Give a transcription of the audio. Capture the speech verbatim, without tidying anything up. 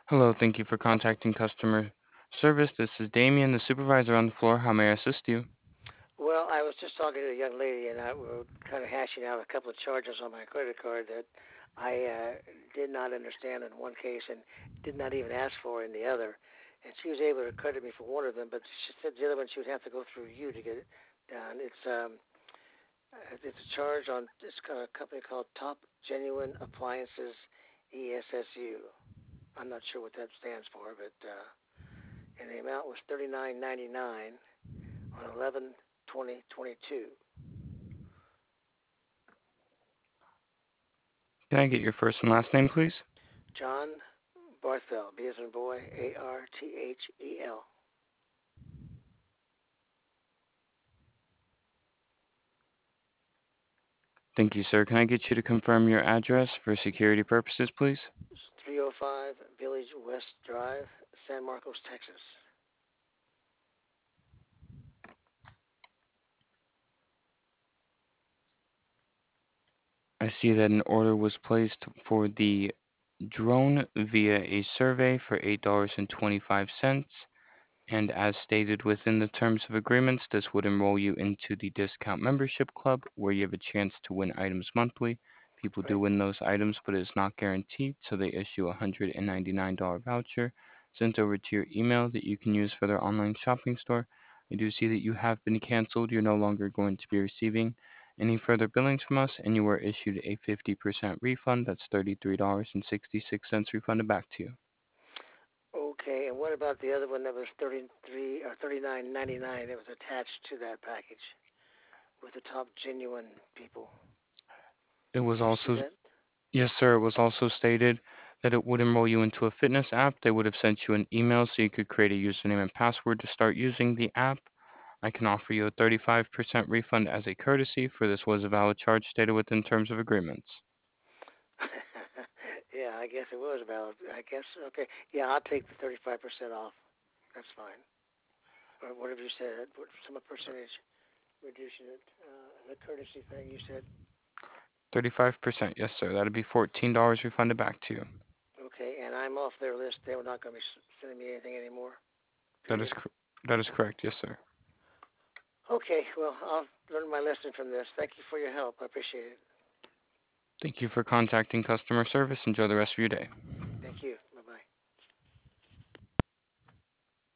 Hello, thank you for contacting customer service. This is Damien, the supervisor on the floor. How may I assist you? Well, I was just talking to a young lady, and I we were kind of hashing out a couple of charges on my credit card that I uh, did not understand in one case and did not even ask for in the other. And she was able to credit me for one of them, but she said the other one she would have to go through you to get it done. It's um, uh, it's a charge on this kind of company called Top Genuine Appliances E S S U. I'm not sure what that stands for, but uh, and the amount was thirty nine ninety nine on eleven twenty twenty two. Can I get your first and last name, please? John Barthel, B as in boy, A R T H E L. Thank you, sir. Can I get you to confirm your address for security purposes, please? three oh five Village West Drive, San Marcos, Texas. I see that an order was placed for the drone via a survey for eight dollars and twenty-five cents. And as stated within the terms of agreements, this would enroll you into the discount membership club where you have a chance to win items monthly. People do Right. win those items, but it's not guaranteed, so they issue a one hundred ninety-nine dollars voucher sent over to your email that you can use for their online shopping store. I do see that you have been canceled. You're no longer going to be receiving any further billings from us, and you were issued a fifty percent refund. That's thirty-three dollars and sixty-six cents refunded back to you. Okay, and what about the other one that was thirty-three or thirty-nine ninety-nine that was attached to that package with the top genuine people? It was Did you see also that? Yes, sir. It was also stated that it would enroll you into a fitness app. They would have sent you an email so you could create a username and password to start using the app. I can offer you a thirty-five percent refund as a courtesy, for this was a valid charge stated within terms of agreements. Yeah, I guess it was valid. I guess okay. Yeah, I'll take the thirty-five percent off. That's fine. Or whatever you said, what- some percentage reducing it. Uh, the courtesy thing you said. thirty-five percent, yes, sir. That'd be fourteen dollars refunded back to you. Okay, and I'm off their list. They were not going to be sending me anything anymore. That is Period. cor- that is correct, yes, sir. Okay, well, I'll learn my lesson from this. Thank you for your help. I appreciate it. Thank you for contacting customer service. Enjoy the rest of your day.